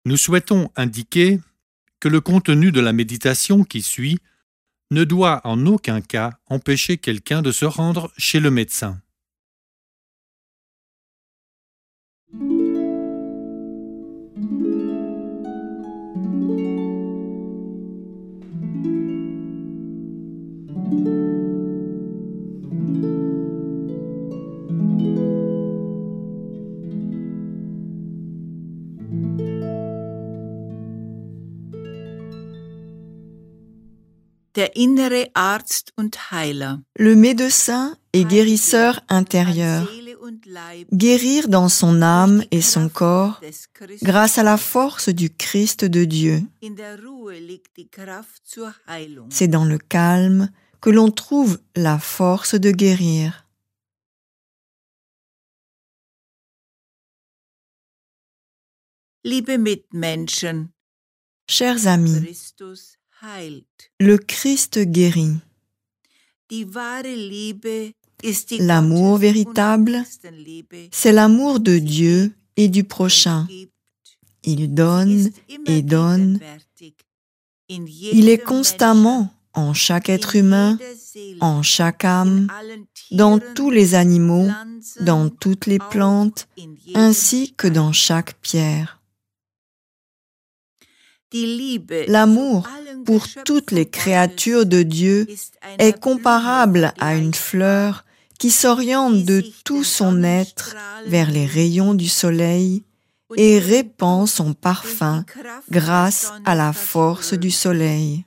Nous souhaitons indiquer que le contenu de la méditation qui suit ne doit en aucun cas empêcher quelqu'un de se rendre chez le médecin. Der innere Arzt und Heiler. Le médecin et guérisseur intérieur, guérir dans son âme et son corps grâce à la force du Christ de Dieu. C'est dans le calme que l'on trouve la force de guérir. Liebe Mitmenschen, Chers amis, Christus heilt. le Christ guérit. Die wahre Liebe ist die L'amour Gottes- véritable, und Nächstenliebe. c'est l'amour de Dieu et du prochain. Il donne et donne. Il est constamment en chaque être humain, en chaque âme, dans tous les animaux, dans toutes les plantes, ainsi que dans chaque pierre. L'amour pour toutes les créatures de Dieu est comparable à une fleur qui s'oriente de tout son être vers les rayons du soleil et répand son parfum grâce à la force du soleil.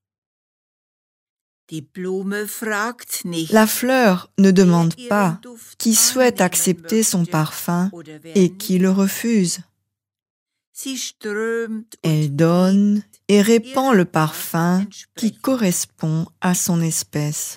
La fleur ne demande pas qui souhaite accepter son parfum et qui le refuse. Elle donne et répand le parfum qui correspond à son espèce.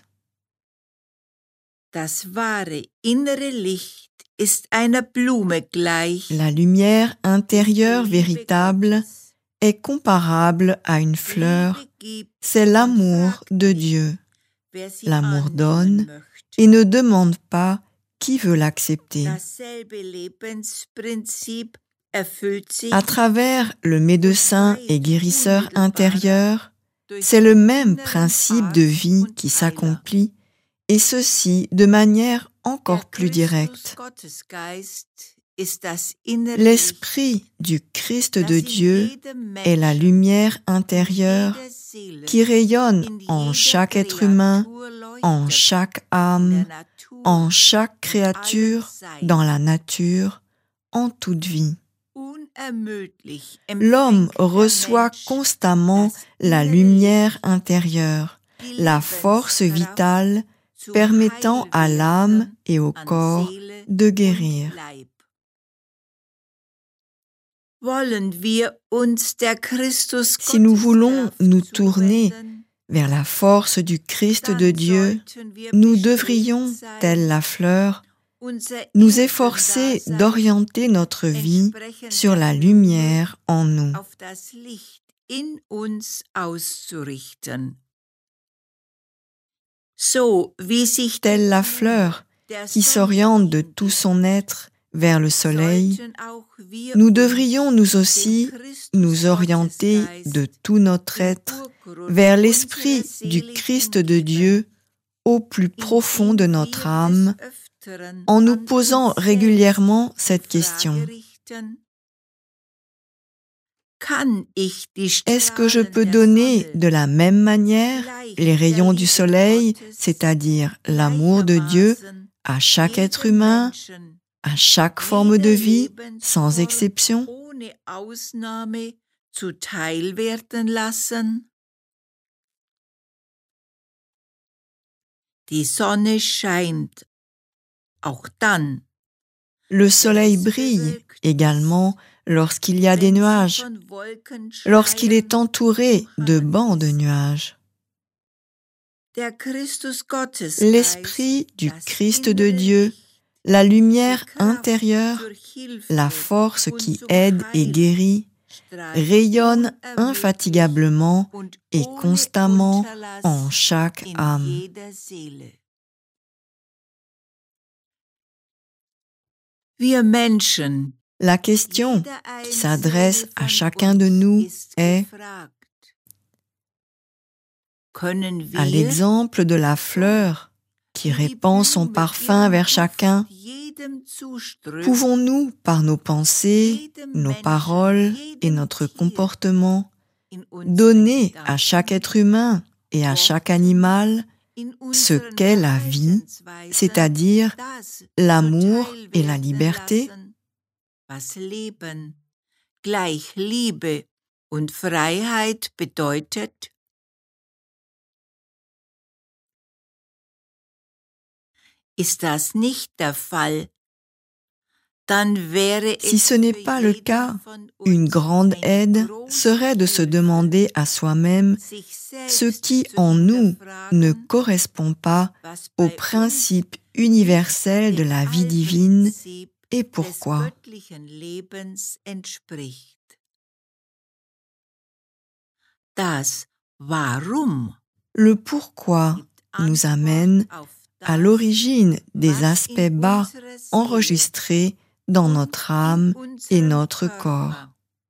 Das wahre innere Licht ist einer Blume gleich. La lumière intérieure véritable est comparable à une fleur. C'est l'amour de Dieu. L'amour donne et ne demande pas qui veut l'accepter. Dasselbe Lebensprinzip erfüllt sich À travers le médecin et guérisseur intérieur, c'est le même principe de vie qui s'accomplit, et ceci de manière encore plus directe. L'esprit du Christ de Dieu est la lumière intérieure qui rayonne en chaque être humain, en chaque âme, en chaque créature, dans la nature, en toute vie. L'homme reçoit constamment la lumière intérieure, la force vitale permettant à l'âme et au corps de guérir. Si nous voulons nous tourner vers la force du Christ de Dieu, nous devrions, telle la fleur, nous efforcer d'orienter notre vie sur la lumière en nous. Telle la fleur qui s'oriente de tout son être vers le soleil, nous devrions nous aussi nous orienter de tout notre être vers l'esprit du Christ de Dieu au plus profond de notre âme, en nous posant régulièrement cette question. Est-ce que je peux donner de la même manière les rayons du soleil, c'est-à-dire l'amour de Dieu, à chaque être humain, à chaque forme de vie, sans exception? Die Sonne scheint auch dann, Le soleil brille également lorsqu'il y a des nuages, lorsqu'il est entouré de bancs de nuages. L'esprit du Christ de Dieu, la lumière intérieure, la force qui aide et guérit, rayonne infatigablement et constamment en chaque âme. La question qui s'adresse à chacun de nous est, à l'exemple de la fleur qui répand son parfum vers chacun, pouvons-nous, par nos pensées, nos paroles et notre comportement, donner à chaque être humain et à chaque animal ce qu'est la vie, c'est-à-dire l'amour et la liberté? Was Leben gleich Liebe und Freiheit bedeutet? Ist das nicht der Fall, dann wäre Si es ce n'est für pas le jeden cas, von une uns grande ein aide großes serait de se Hilfe, demander à soi-même sich ce selbst qui zu en nous ne hinterfragen, correspond pas was au bei uns principe universel de la vie divine Allprinzip et des pourquoi. göttlichen Lebens entspricht. Das Warum Le pourquoi nous amène à l'origine des aspects bas enregistrés dans notre âme et notre corps.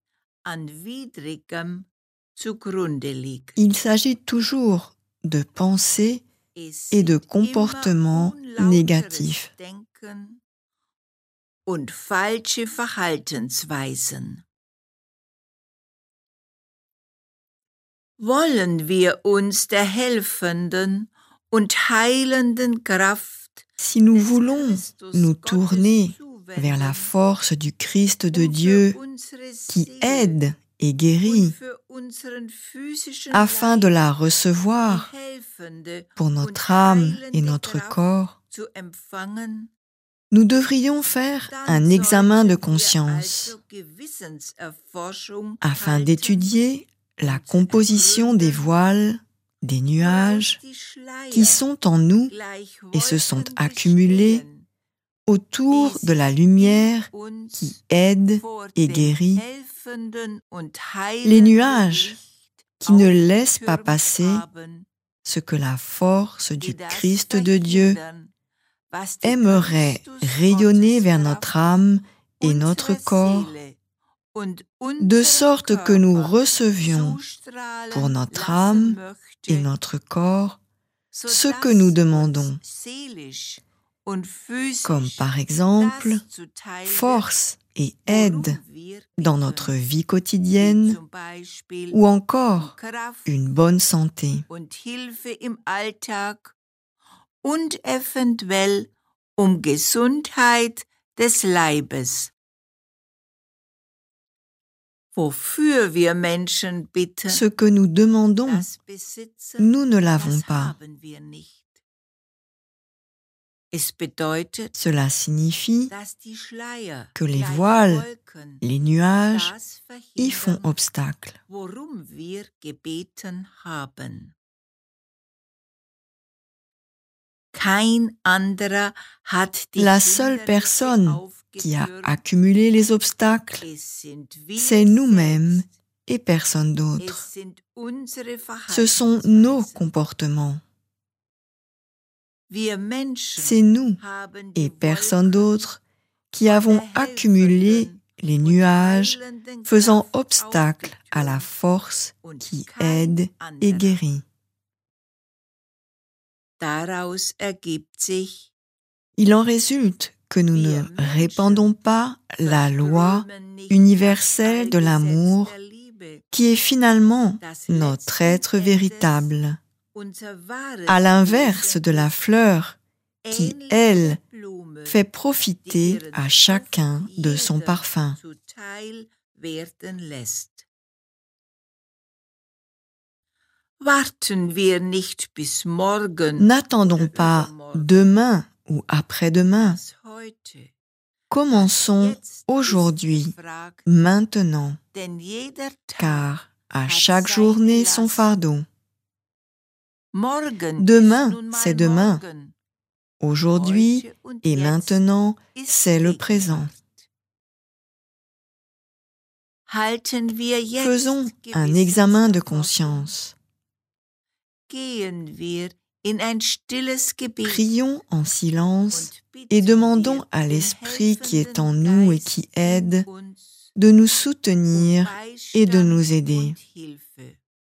Il s'agit toujours de pensées et de comportements négatifs. Und falsche Verhaltensweisen. Wollen wir uns der helfenden und heilenden Kraft Si nous voulons nous tourner vers la force du Christ de Dieu qui aide et guérit, afin de la recevoir pour notre âme et notre corps, nous devrions faire un examen de conscience afin d'étudier la composition des voiles, des nuages qui sont en nous et se sont accumulés autour de la lumière qui aide et guérit, les nuages qui ne laissent pas passer ce que la force du Christ de Dieu aimerait rayonner vers notre âme et notre corps, de sorte que nous recevions pour notre âme et notre corps ce que nous demandons, comme par exemple force et aide dans notre vie quotidienne ou encore une bonne santé. Und eventuell Gesundheit des Leibes. Wofür wir Menschen bitten, ce que nous demandons, das besitzen, nous ne l'avons das pas. haben wir nicht. Es bedeutet, Cela signifie dass die Schleier, que les gleich voiles, Wolken, les nuages das y font verhindern, obstacle. worum wir gebeten haben. Kein anderer hat die La seule Hindernisse personne qui a aufgetürmt. accumulé les obstacles, Es sind wir c'est nous-mêmes selbst. et personne d'autre. Es sind unsere Ce sont nos Verhaltensweisen. comportements. Wir Menschen C'est nous haben die et personne Wolken d'autre qui von avons der accumulé helfenden les und nuages heilenden faisant Kraft obstacle à la aufgetürmt force und qui kein aide anderer. et guérit. Daraus ergibt sich, Il en résulte que nous ne wir Menschen répandons pas la loi verströmen nicht universelle de das Allgesetz l'amour der Liebe, qui est finalement das notre letzten être Endes véritable, unser wahres à l'inverse Wesen de la ist, fleur qui, ähnlich elle, der Blume, fait die profiter ihren à Duft chacun de son jedem parfum. zuteil werden lässt. Warten wir nicht bis morgen N'attendons oder pas übermorgen, demain ou après-demain. das heute, Commençons jetzt ist aujourd'hui, gefragt, maintenant, denn jeder Tag car à hat chaque seine journée son Last. fardeau. Morgen Demain, ist nun mal c'est demain. morgen. Aujourd'hui Heute und et jetzt maintenant, ist c'est le présent. Gegenwart. Halten wir jetzt Faisons un examen de conscience. Gehen wir in ein stilles Gebet Prions en silence und et bitten demandons wir à den l'Esprit qui est en helfenden nous et Geist qui aide in uns de nous soutenir et de Beistand nous aider. und Hilfe.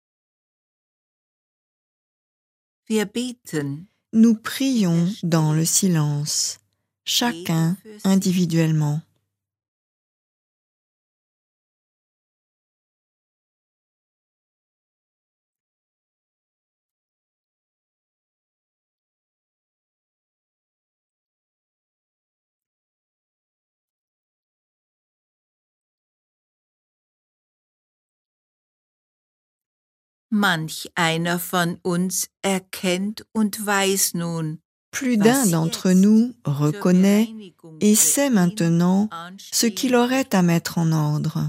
Wir beten Nous prions dans le silence, chacun individuellement. Manch einer von uns erkennt und weiß nun, Plus d'un d'entre nous reconnaît et sait maintenant ce qu'il aurait à mettre en ordre.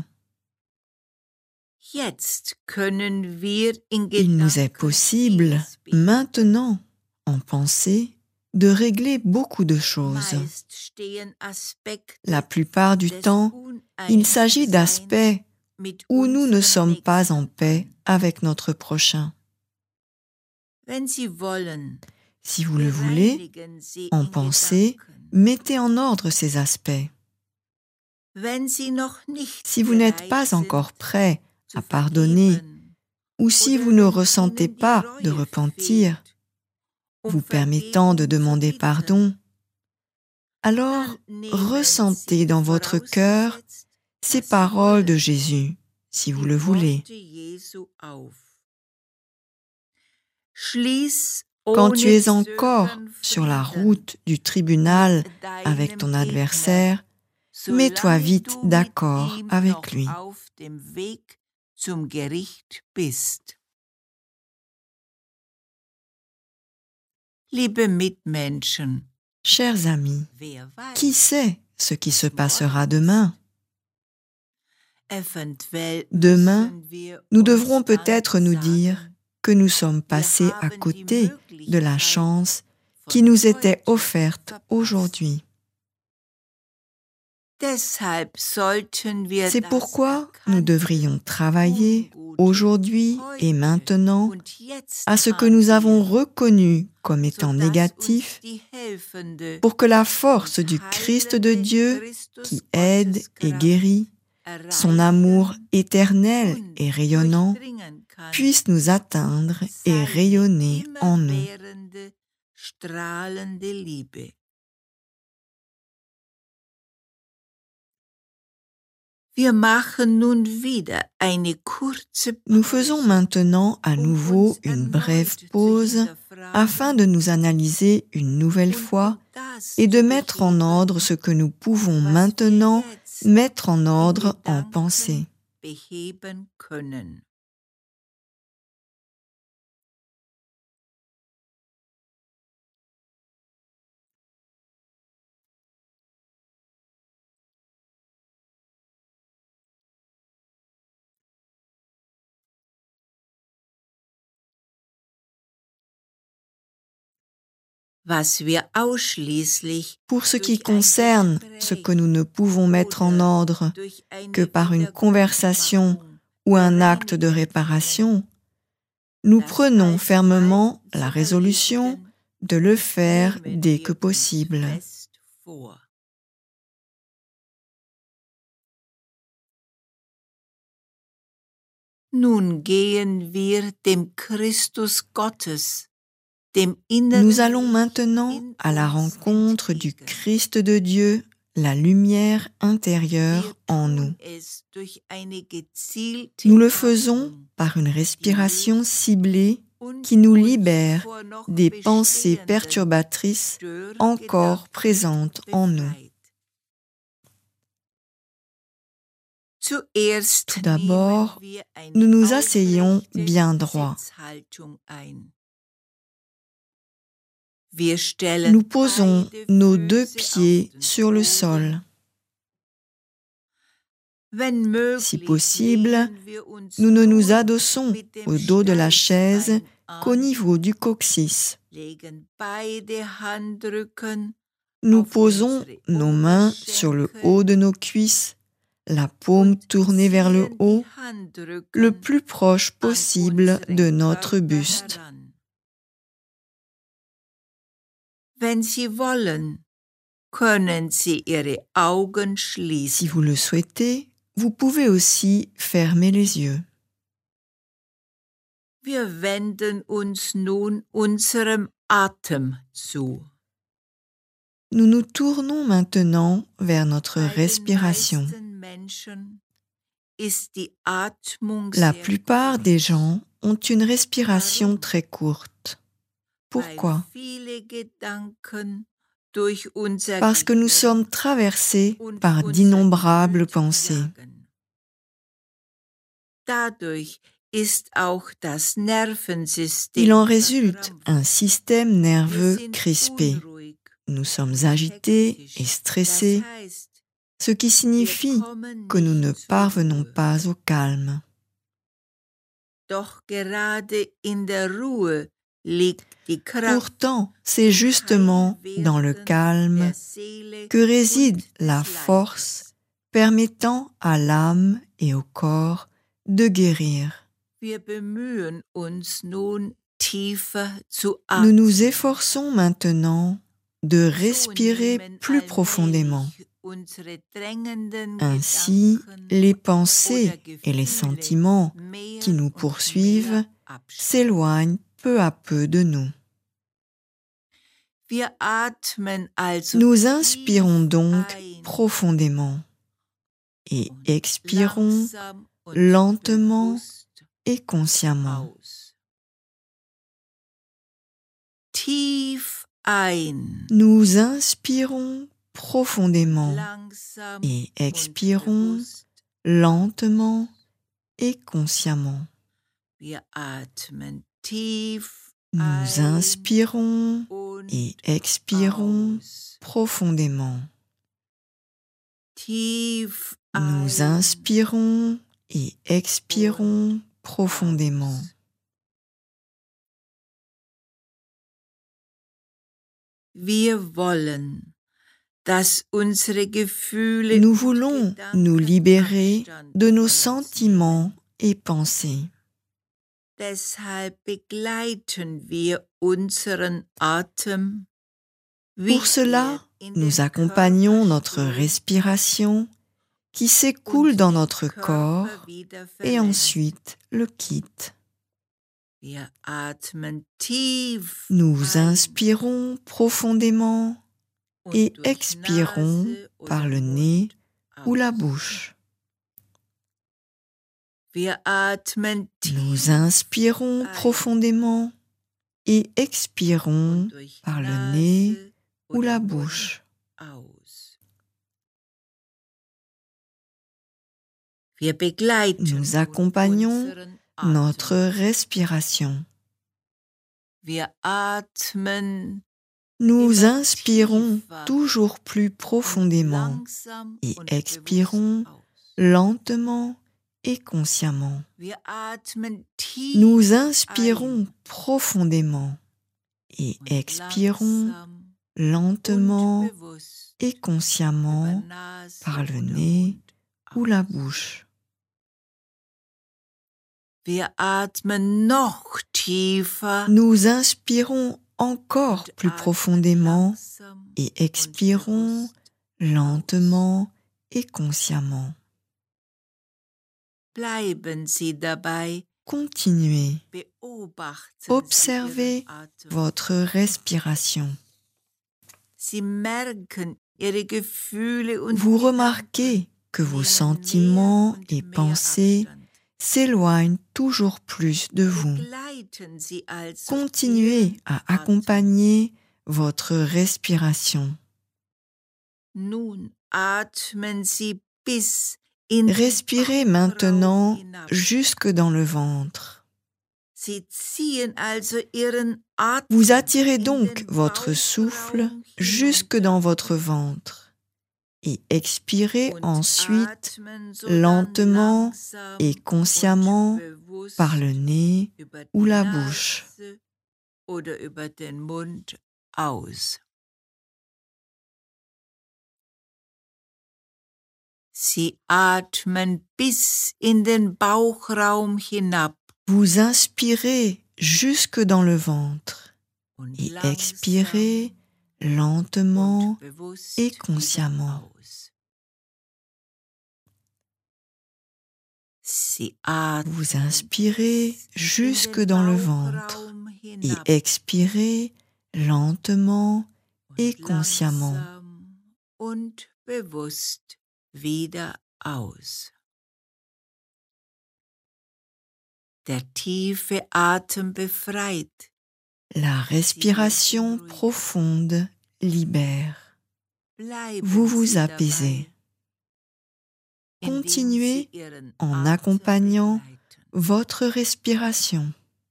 Jetzt können wir in Il nous est Gedanken possible, vieles beten. maintenant, en pensée, de régler beaucoup de choses. Meist stehen Aspekte La plupart du des temps, il s'agit d'aspects mit où nous ne unserem sommes pas en Nächsten. paix avec notre prochain. Wenn Sie wollen, Si vous le voulez, bereinigen Sie en in pensée, Gedanken. mettez en ordre ces aspects. Wenn Sie noch nicht Si vous n'êtes bereit pas sind, encore prêt zu à pardonner, vergeben, ou si oder vous ne wenn ressentez Ihnen die pas Reue de repentir, fehlt, um vous permettant de Vergebung zu demander bitten, pardon, alors dann nehmen ressentez Sie dans votre cœur vorausgesetzt, ces dass Sie paroles de wollen, Jésus, si vous die le voulez. Worte Jesu auf. Schließ Quand ohne tu es encore Zögern sur la Frieden route du tribunal mit avec deinem ton Gegner, adversaire, mets-toi solange vite du mit d'accord ihm avec noch lui. auf dem Weg zum Gericht bist. Liebe Mitmenschen, Chers amis, wer weiß, qui sait ce qui se passera demain? eventuell Demain, müssen wir nous uns devrons dann peut-être nous dire sagen, que nous sommes wir passés à haben die côté de la Möglichkeit chance von qui nous était heute offerte verpasst. aujourd'hui. Deshalb sollten wir C'est das pourquoi nous Erkannte, devrions travailler Ungute aujourd'hui et heute maintenant und jetzt à ce que nous avons ansehen, reconnu comme étant sodass négatif uns die helfende pour que la force und du Christ de heilende Dieu Christus qui aide et Gotteskraft guérit, son amour éternel et rayonnant, durchdringen kann, puisse nous atteindre et seine rayonner en nous. immerwährende, strahlende Liebe. Wir machen nun wieder eine kurze Nous faisons Pause, maintenant à um nouveau uns une erneut brève zu pause hinterfragen afin de nous analyser une nouvelle und fois das et de zu mettre en beheben, ordre ce que nous pouvons was maintenant wir jetzt mettre en in ordre en Gedanken pensée. beheben können. Was wir ausschließlich Pour ce qui durch ein concerne ce que nous ne pouvons mettre en oder ordre durch eine que par une conversation ou un acte de réparation, nous prenons fermement la résolution de le faire dès que possible. Nun gehen wir dem Christus Gottes, dem inneren Nous allons Licht maintenant in à la uns rencontre du entgegen. Christ de Dieu, la lumière intérieure Wir en tun nous. es durch eine gezielte Nous le faisons Atmung, par une respiration ciblée und qui nous uns libère vor noch des pensées bestehenden perturbatrices encore Störgedanken présentes en nous. befreit. Zuerst Tout d'abord, nehmen wir eine nous nous asseyons aufrechte bien droit. Sitzhaltung ein. Wir stellen Nous posons beide nos Füße deux auf pieds den sur le Boden. sol. Wenn möglich, Si possible, lehnen wir uns nous ne nur nous adossons mit dem au dos de la chaise Steißbein qu'au an, niveau du coccyx. legen beide Handrücken Nous auf posons unsere nos mains sur le Oberschenkel haut de nos cuisses, la paume und tournée vers le ziehen die haut, Handrücken le plus proche an possible unseren de notre Körper buste. heran. Wenn Sie wollen, können Sie Ihre Augen schließen. Si vous le souhaitez, vous pouvez aussi fermer les yeux. Wir wenden uns nun unserem Atem zu. Nous nous tournons maintenant vers notre respiration. Bei den meisten Menschen ist die Atmung La sehr plupart kurz, des gens ont une respiration très courte. Pourquoi? weil viele Gedanken durch unser Parce que nous Gehirn sommes traversés und par unser d'innombrables Gemüt pensées. jagen. Dadurch ist auch das Nervensystem Il en résulte verkrampft. un système Wir nerveux sind crispé. unruhig, Nous sommes agités et hektisch. stressés, Das heißt, ce qui wir signifie kommen que nous ne nicht zur parvenons Ruhe. pas au calme. Doch gerade in der Ruhe liegt die Kraft Pourtant, c'est justement dans le calme der Seele que réside und la des force Leibes. permettant à l'âme et au corps de guérir. Wir bemühen uns nun tiefer zu Nous atmen. nous efforçons maintenant de respirer So plus nehmen profondément. allmählich unsere drängenden Ainsi, Gedanken les oder pensées et les Gefühle sentiments mehr qui nous und poursuivent mehr abschweifen. s'éloignent peu à peu de nous. Wir atmen also Nous tief inspirons donc ein profondément et und expirons langsam und lentement bewusst et consciemment. aus. Tief ein, Nous inspirons profondément langsam et und expirons bewusst. lentement et consciemment. Wir atmen tief Nous ein inspirons und et expirons aus. profondément. Tief Nous ein inspirons et expirons profondément. aus. Wir wollen, dass unsere Gefühle Nous und voulons Gedanken nous libérer Abstand de nos von uns sentiments nehmen. et pensées. Deshalb begleiten wir unseren Atem, wie Pour cela, in nous den accompagnons Körper notre strömt respiration qui s'écoule und dans den notre corps Körper wieder et verlässt. ensuite le quitte. Wir atmen tief Nous ein inspirons profondément und et durch expirons Nase par oder le Mund nez ou la aus. bouche. Wir atmen Nous tief inspirons ein profondément et und expirons durch par le nez Nase ou oder la Mund bouche. aus. Wir begleiten Nous nun accompagnons unseren Atem. notre respiration. Wir atmen Nous immer inspirons tiefer toujours plus und profondément langsam et und expirons bewusst aus. lentement et consciemment. Wir atmen tief Nous inspirons ein profondément et und expirons langsam lentement und bewusst et über consciemment Nase par le oder nez Mund ou la aus. bouche. Wir atmen noch tiefer Nous inspirons encore und plus atmen profondément langsam et und expirons bewusst aus. lentement et consciemment. Bleiben Sie dabei, Continuez, beobachten Sie observez Ihren Atem. votre respiration. Sie merken Ihre Gefühle und Vous Gedanken remarquez que vos nehmen sentiments mehr und et mehr pensées Abstand. s'éloignent toujours plus de vous. Begleiten Sie also Continuez Ihren à Atem. accompagner votre respiration. Nun atmen Sie bis in den Respirez Bauchraum maintenant hinab. jusque dans le ventre. Sie ziehen also Ihren Atem Vous attirez in donc den votre souffle Bauchraum jusque hinunter dans votre ventre et expirez und ensuite atmen sodann lentement langsam et consciemment und bewusst par le nez über ou die la bouche. Nase oder über den Mund aus. Sie atmen bis in den Bauchraum hinab Vous inspirez jusque dans le ventre und et langsam expirez lentement und bewusst et wieder consciemment. aus. Sie atmen Vous inspirez bis in jusque den dans le ventre Bauchraum et hinab expirez lentement et und consciemment. langsam und bewusst wieder aus. Der tiefe Atem befreit. La respiration profonde libère. Bleiben Vous vous Sie apaisez. dabei, indem Continuez Sie Ihren en Atem accompagnant begleiten. votre respiration.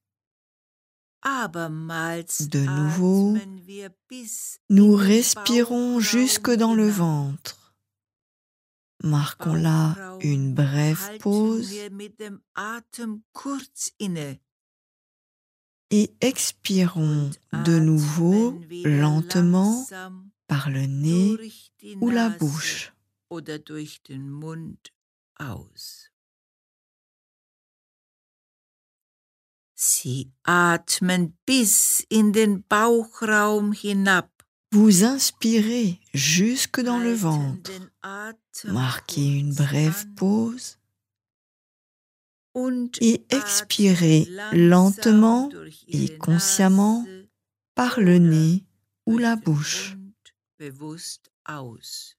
Abermals De nouveau, atmen wir bis nous in den respirons jusque Bauchraum dans le hinab. ventre. Marquons là une brève Halten pause wir mit dem Atem kurz inne et expirons und de nouveau atmen wieder lentement langsam par le nez durch die ou la Nase bouche. oder durch den Mund aus. Sie atmen bis in den Bauchraum hinab. Vous inspirez jusque dans le Halten ventre. den Atem Marquez une kurz brève an pause und et atmen expirez langsam lentement durch et Ihre consciemment Nase par le oder nez ou durch la den bouche. Mund bewusst aus.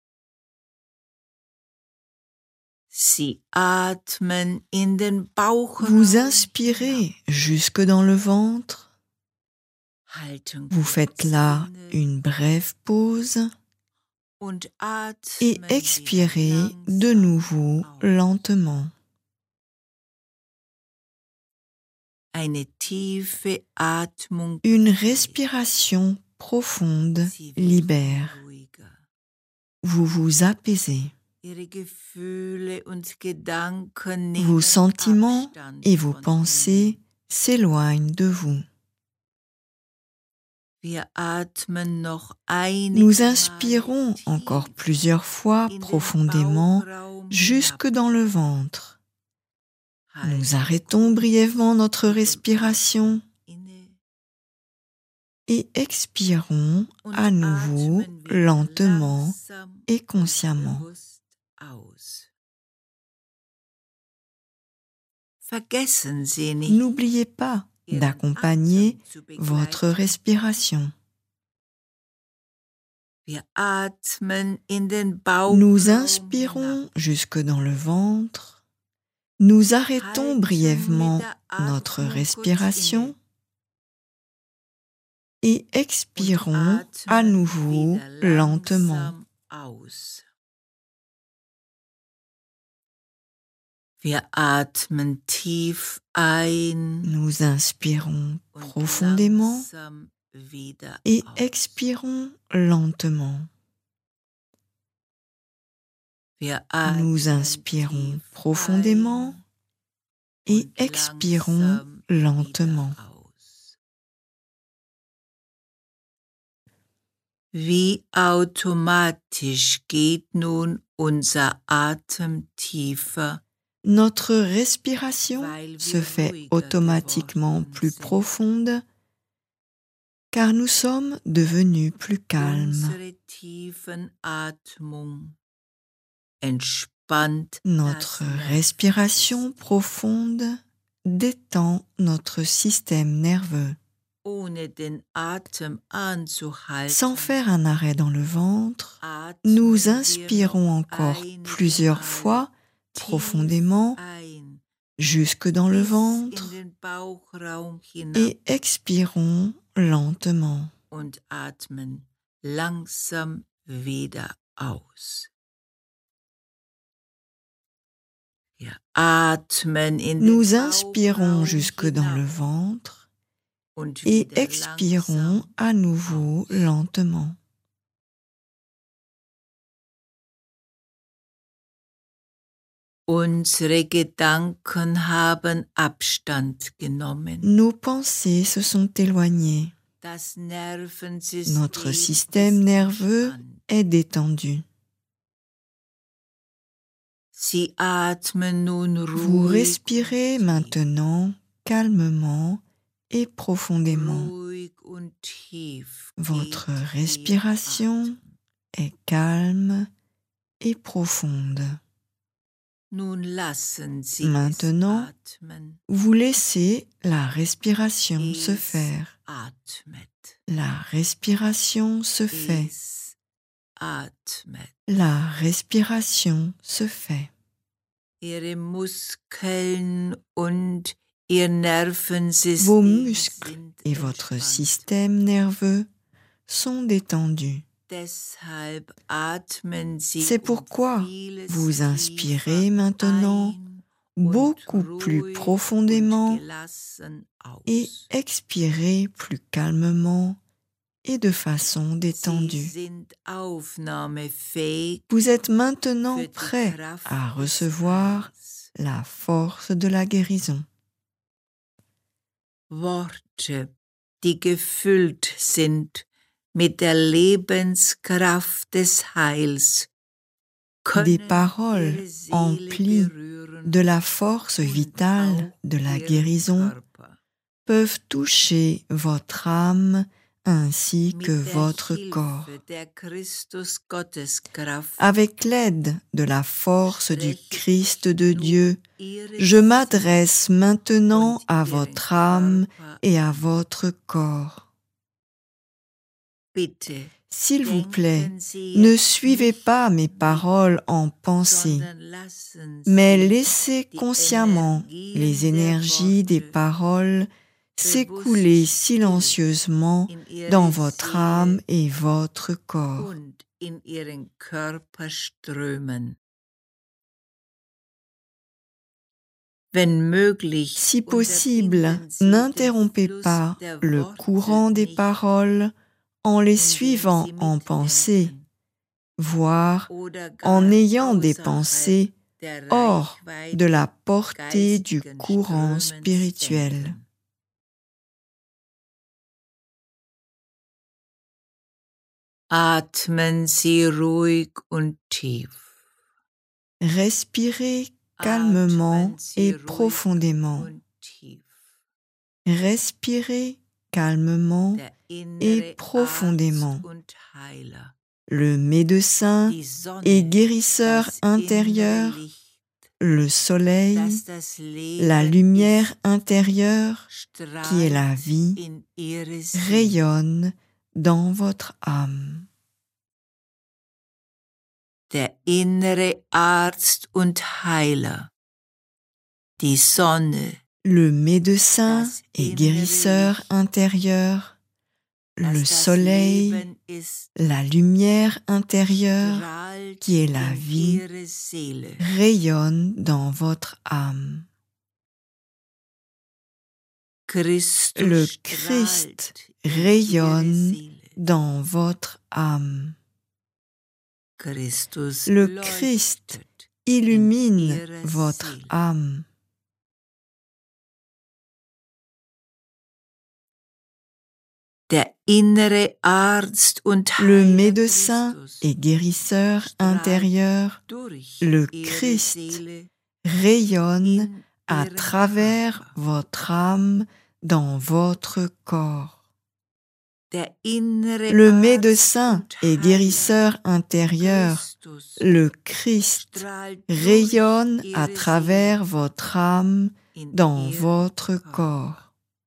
Sie atmen in den Bauchraum Vous inspirez jusque dans le ventre. Halten Vous faites là inne une brève pause und et atmen expirez wieder de langsam nouveau aus. lentement. Eine tiefe Atmung Une befreit. respiration profonde Sie wird libère. ruhiger. Vous vous apaisez. Ihre Gefühle und Gedanken Vos nehmen sentiments Abstand et vos von pensées ihnen. s'éloignent de vous. Wir atmen noch einige Nous Male inspirons tief encore plusieurs fois in den profondément Bauchraum jusque hinab. dans le ventre. Halten Nous arrêtons brièvement notre mit dem respiration Atem inne et expirons und à nouveau atmen wieder lentement langsam et und consciemment. bewusst aus. Vergessen Sie nicht, N'oubliez pas Ihren d'accompagner Atem zu votre begleiten. respiration. Wir atmen in den Nous Bauchraum inspirons hinab. jusque dans le ventre. Nous arrêtons Halten brièvement mit der notre Atmung kurz respiration inne et und expirons à atmen nouveau wieder lentement. langsam aus. Wir atmen tief ein Nous inspirons und profondément langsam wieder et aus. expirons lentement. Wir Nous atmen inspirons tief profondément ein et und expirons langsam lentement. wieder aus. Wie automatisch geht nun unser Atem tiefer, Notre respiration weil se wir fait ruhiger automatiquement geworden plus sind. profonde car nous sommes devenus plus calmes. Unsere tiefen Atmung entspannt Notre das respiration Nervensystem. profonde détend notre système nerveux. Ohne den Atem anzuhalten, Sans faire un arrêt dans le ventre, atmen nous wir inspirons noch encore einige plusieurs Male fois tief profondément ein, jusque dans le bis in ventre den Bauchraum hinab et expirons lentement. und atmen langsam wieder aus. Wir atmen in den Nous inspirons Bauchraum jusque dans le hinab ventre und et wieder expirons langsam à nouveau aus. lentement. Unsere Gedanken haben Abstand genommen. Nos pensées se sont éloignées. Das Nervensystem Notre système ist nerveux entspannt. est détendu. Sie atmen nun Vous ruhig respirez und tief. maintenant calmement et profondément. ruhig und tief Votre geht respiration Ihr est calme et profonde. Atem. Nun lassen Sie Maintenant, es atmen. Vous laissez la respiration se Es faire. atmet. La respiration se fait. Es atmet. La respiration se fait. Ihre Muskeln und Ihr Vos Nervensystem muscles sind et votre entspannt. système nerveux sont détendus. Deshalb atmen Sie C'est pourquoi vieles vous inspirez tiefer maintenant ein beaucoup und plus ruhig profondément und gelassen aus. et expirez plus calmement et de façon Sie détendue. sind aufnahmefähig Vous êtes maintenant für die prêt Kraft à des recevoir Heils. la force de la guérison. Worte, die gefüllt sind mit der Lebenskraft des Heils, Des können paroles ihre Seele emplies berühren de la force und vitale auch de la ihren guérison Körper. peuvent toucher votre âme ainsi que Mit der votre corps. Hilfe der Christus-Gotteskraft Avec l'aide de la force du spreche Christ ich de nun Dieu, ihre je Seele m'adresse maintenant und à ihren votre âme Körper et à an. votre corps. Bitte, S'il vous plaît, denken Sie ne jetzt suivez nicht pas mes mit, paroles en pensée, sondern lassen mais Sie laissez die consciemment Energien les der énergies des Worte paroles s'écouler bewusst still silencieusement in dans Ihre votre âme Seele et votre corps. und in Ihren Körper strömen. Wenn möglich, Si possible, unterbinden Sie den n'interrompez Fluss pas der le Worte courant des nicht, paroles en les indem suivant Sie en pensée, mitdenken voire oder en gar ayant des außerhalb pensées der hors de la Reichweite portée du geistigen courant Strömens spirituel. denken. Atmen Sie ruhig und tief. Respirez calmement Atmen Sie et ruhig profondément. und tief. Respirez calmement Der et innere profondément. Arzt und Heiler, Le médecin die Sonne, et guérisseur das intérieur, innere Licht, le soleil, das das la Leben lumière ist, intérieure qui est la strahlt vie, in Ihre Seele. rayonne dans votre âme. Der innere Arzt und Heiler, die Sonne, Le médecin das et innere guérisseur Licht, intérieur, das le das soleil, Leben ist, la lumière intérieure strahlt qui est la in vie, Ihre Seele. rayonne dans votre âme. Christus Le strahlt Christ in Ihre rayonne Seele. dans votre âme. Christus Le leuchtet Christ in illumine ihrer votre Seele. âme. Der innere Arzt und Le Heiler médecin Christus et guérisseur strahlt intérieur, durch le ihre Christ Seele rayonne in à ihren travers Körper. votre âme dans votre corps. Der innere Le Arzt médecin und et Heiler guérisseur intérieur, Christus le Christ strahlt durch rayonne à ihre travers Seele votre âme in dans ihren votre Körper. corps.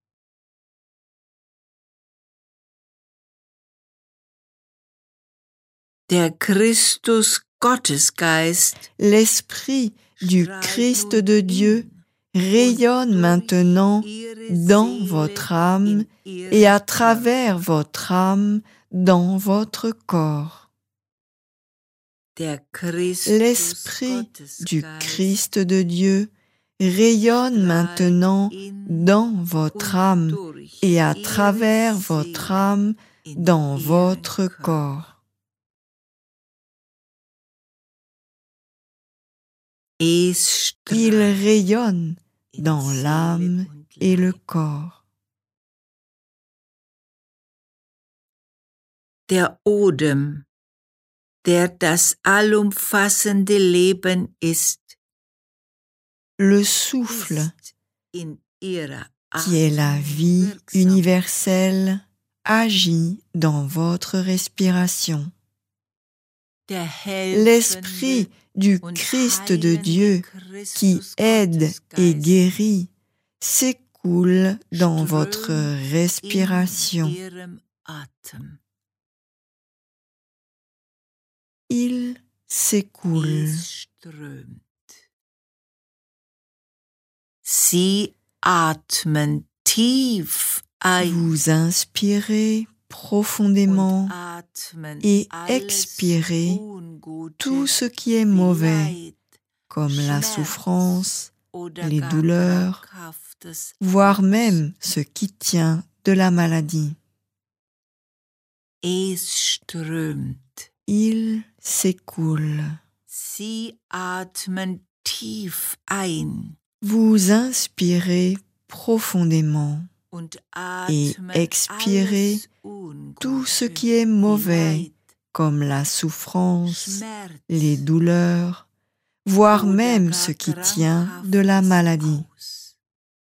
Der Christus Gottesgeist L'esprit du strahlt Christ nun de Dieu in rayonne und maintenant durch ihre dans Seele votre âme in et à ihren travers Körper. votre âme dans votre corps. Der Christus L'esprit du Gottesgeist Christ de Dieu rayonne strahlt maintenant in dans votre und âme durch et à ihre travers votre Seele âme in dans ihren votre Körper. corps. Es Il strahlt rayonne in dans Seele l'âme und et le Leib. corps. Der Odem, der das allumfassende Leben ist, Le souffle ist in ihrer qui est la vie universelle, agit dans votre respiration. L'Esprit du Christ de Dieu qui aide et guérit s'écoule dans votre respiration. Il s'écoule. Sie atmen tief ein Vous inspirez profondément und atmen et alles expirez Ungute, tout ce qui est mauvais, Leid comme la Schmerz souffrance, oder les gar douleurs, krankhaftes voire aus. même ce qui tient de la maladie. Es strömt. Il s'écoule. Sie atmen tief ein Vous inspirez profondément und et atmen expirez alles Ungute, tout ce qui est mauvais, Leid, comme la souffrance, Schmerz les douleurs, voire oder même gar ce qui tient de la krankhaftes maladie. aus.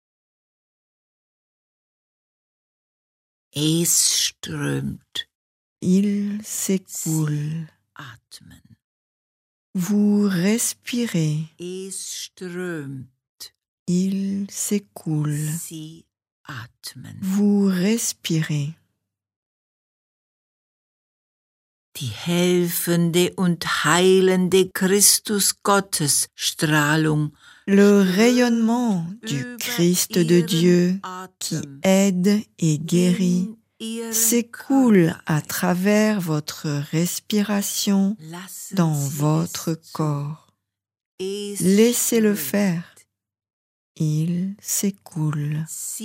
Es strömt. Il s'écoule. Atmen. Vous respirez. Es strömt. Il s'écoule. Sie atmen. Vous respirez. Die helfende und heilende Christus-Gottes-Strahlung Le rayonnement du Christ de Dieu qui aide et guérit s'écoule à travers votre respiration dans votre corps. Laissez-le faire. Il s'écoule.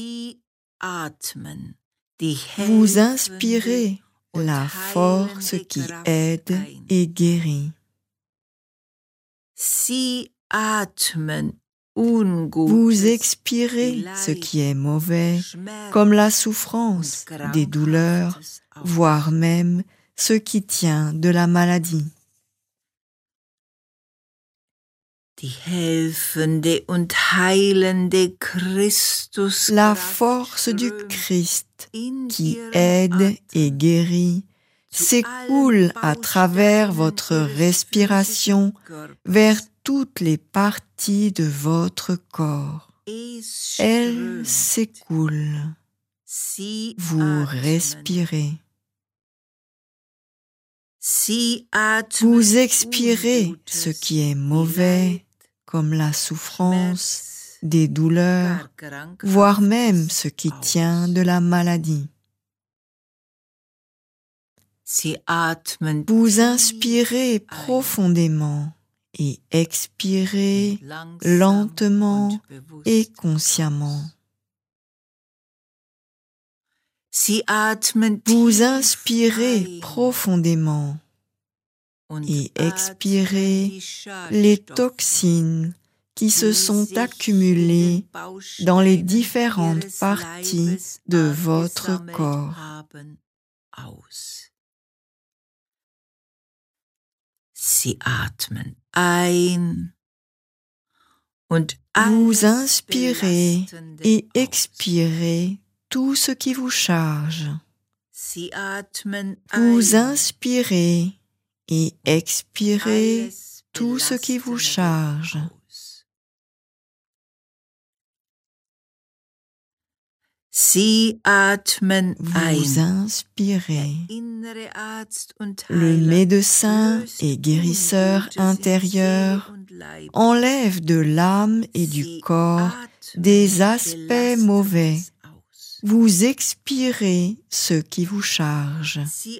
Vous inspirez la force qui aide et guérit. Vous expirez ce qui est mauvais, comme la souffrance, des douleurs, voire même ce qui tient de la maladie. La force du Christ qui aide et guérit s'écoule à travers votre respiration vers toutes les parties de votre corps. Elle s'écoule. Vous respirez. Vous expirez ce qui est mauvais, comme la souffrance, des douleurs, voire même ce qui tient de la maladie. Vous inspirez profondément et expirez lentement et consciemment. Vous inspirez profondément et expirez les toxines qui se sont accumulées dans les différentes parties de votre corps. Vous inspirez et expirez tout ce qui vous charge. Vous inspirez et expirez tout ce qui vous charge. Vous inspirez. Le médecin et guérisseur intérieur enlève de l'âme et du corps des aspects mauvais. Vous expirez ce qui vous charge.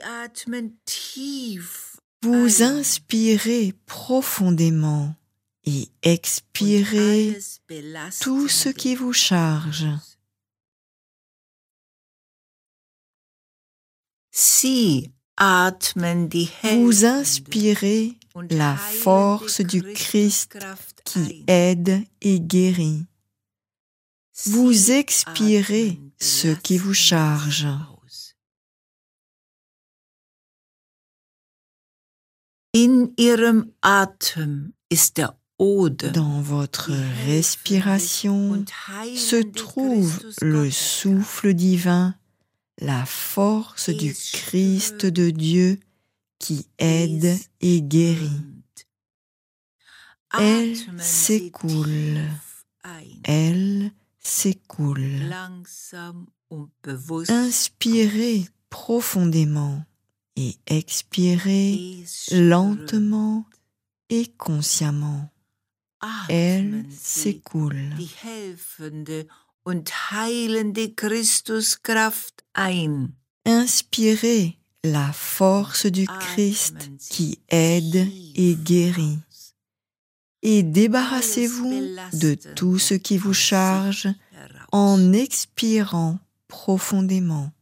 Vous inspirez profondément et expirez tout ce qui vous charge. Vous inspirez la force du Christ qui aide et guérit. Vous expirez ce qui vous charge. In ihrem Atem ist der oder Dans votre die respiration und se heilende trouve Christus le Gottes souffle divin, la force du Christ de Dieu qui aide et guérit. Elle s'écoule, elle s'écoule. Langsam und bewusst Inspirez profondément et expirez es lentement et consciemment. Elle atmen Sie s'écoule. die helfende und heilende Christuskraft ein. Inspirez la force du Christ qui aide et guérit. Et débarrassez-vous de tout ce qui vous charge en expirant profondément.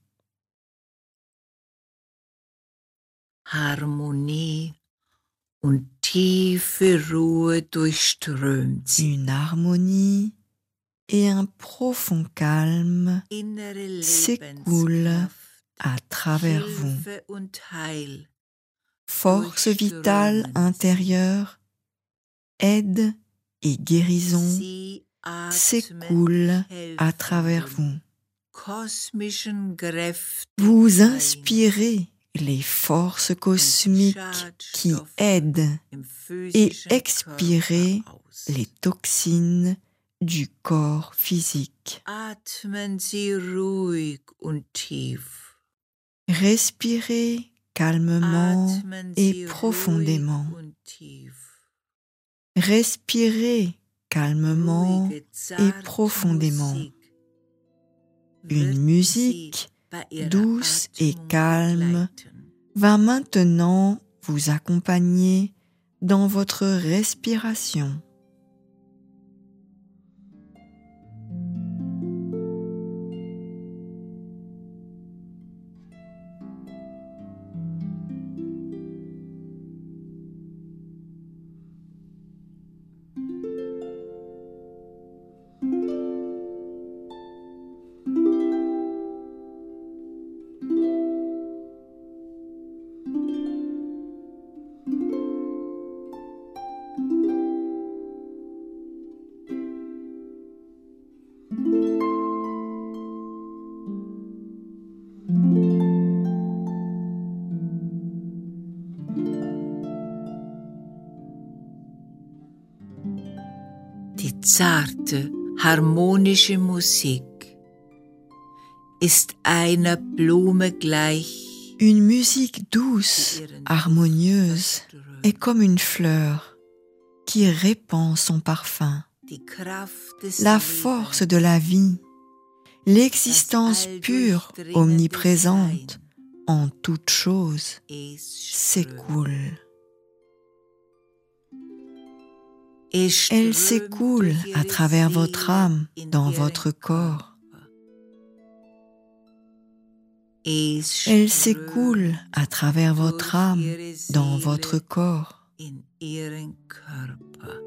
Harmonie und tiefe Ruhe durchströmt sie. Une harmonie et un profond calme Innere s'écoule Lebenskraft, à travers vous. Hilfe und Heil Force vitale intérieure, aide et guérison sie atmen s'écoule à travers vous. kosmischen Kräfte Vous ein. inspirez les forces cosmiques qui aident Im et physischen expirez Körper aus. les toxines du corps physique. Atmen Sie ruhig und tief. Respirez calmement Atmen et Sie profondément. ruhig und tief. Respirez calmement Ruhige, et zarte profondément. Musik Une wird musique Sie bei ihrer douce et Atmung calme begleiten. va maintenant vous accompagner dans votre respiration. Die zarte, harmonische Musik ist einer Blume gleich, Une musique douce, harmonieuse, est comme une fleur qui répand son parfum. die Kraft des La force de la vie, l'existence pure, omniprésente, en toute chose, s'écoule. Elle s'écoule à travers votre âme, dans votre corps. Elle s'écoule à travers votre âme, dans votre corps. in ihren Körper.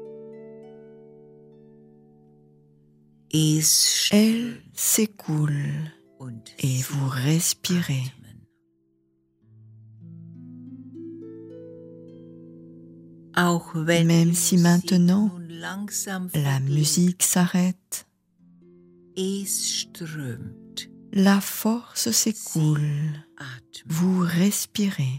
Es Elle s'écoule und et vous respirez. atmen. Auch wenn Même die si Musik maintenant nun langsam la verklingt, musique s'arrête, es strömt. la force s'écoule, Atmen. vous respirez.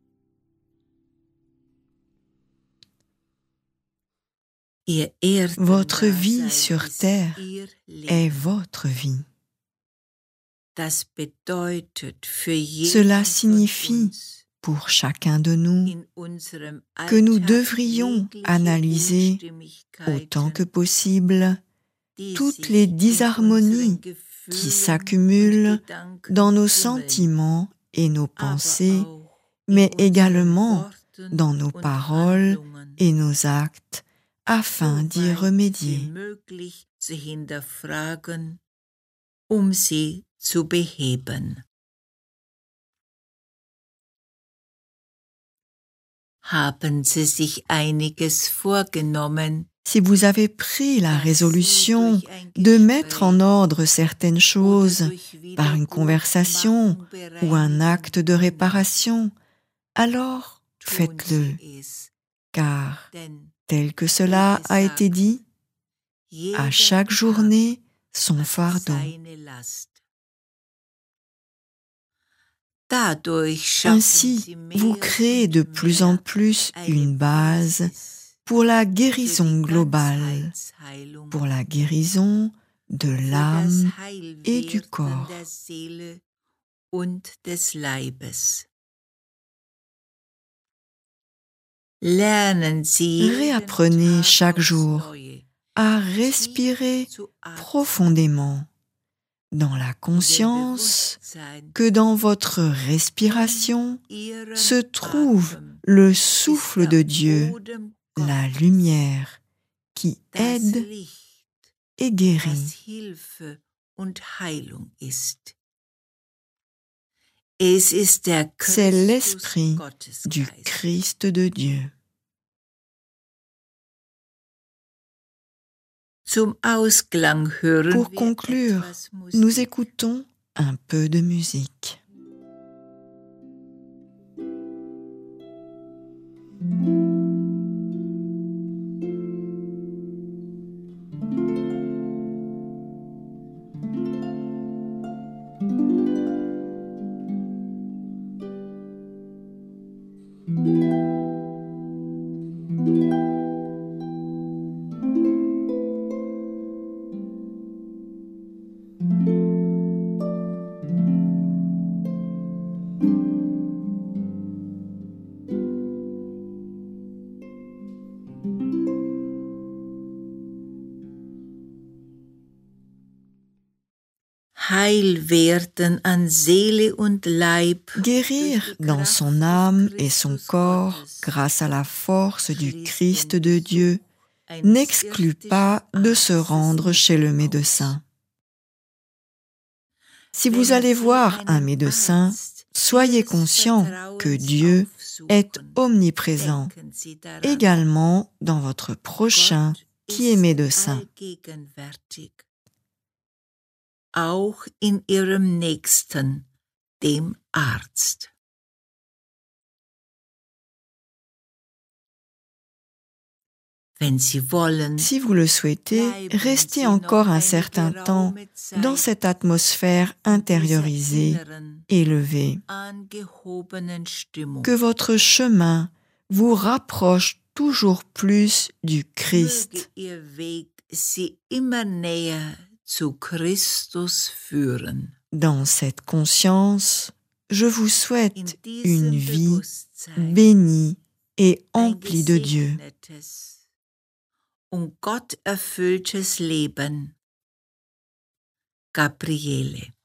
Ihr Votre vie Erdendasein sur ist terre ihr Leben. est votre vie. Das bedeutet für jeden Cela von signifie uns, pour chacun de nous in unserem que nous Alltag devrions jegliche analyser autant que possible die toutes sich les in disharmonies unseren qui Gefühlen s'accumulent und Gedanken dans nos tummeln, sentiments et nos aber pensées, auch mais in unseren également Worten dans nos und paroles Handlungen, et nos actes, afin d'y soweit wie remédier. möglich zu hinterfragen, sie zu beheben. Haben Sie sich einiges vorgenommen, Si vous avez pris la résolution de mettre en ordre certaines choses par une conversation ou un acte de réparation, alors faites-le, car tel que cela a été dit, à chaque journée son fardeau. Ainsi, vous créez de plus en plus une base pour la guérison globale, pour la guérison de l'âme et du corps. Réapprenez chaque jour à respirer profondément, dans la conscience que dans votre respiration se trouve le souffle de Dieu, la lumière qui aide et guérit. C'est l'Esprit du Christ de Dieu. Pour conclure, nous écoutons un peu de musique. Guérir dans son âme et son corps grâce à la force du Christ de Dieu n'exclut pas de se rendre chez le médecin. Si vous allez voir un médecin, soyez conscient que Dieu est omniprésent, également dans votre prochain qui est médecin. Auch in ihrem Nächsten, dem Arzt. Si vous le souhaitez, restez encore un certain temps dans cette atmosphère intériorisée, élevée. Que votre chemin vous rapproche toujours plus du Christ. Dans cette conscience, je vous souhaite une vie bénie et emplie de Dieu. Und Gott erfülltes Leben. Gabriele.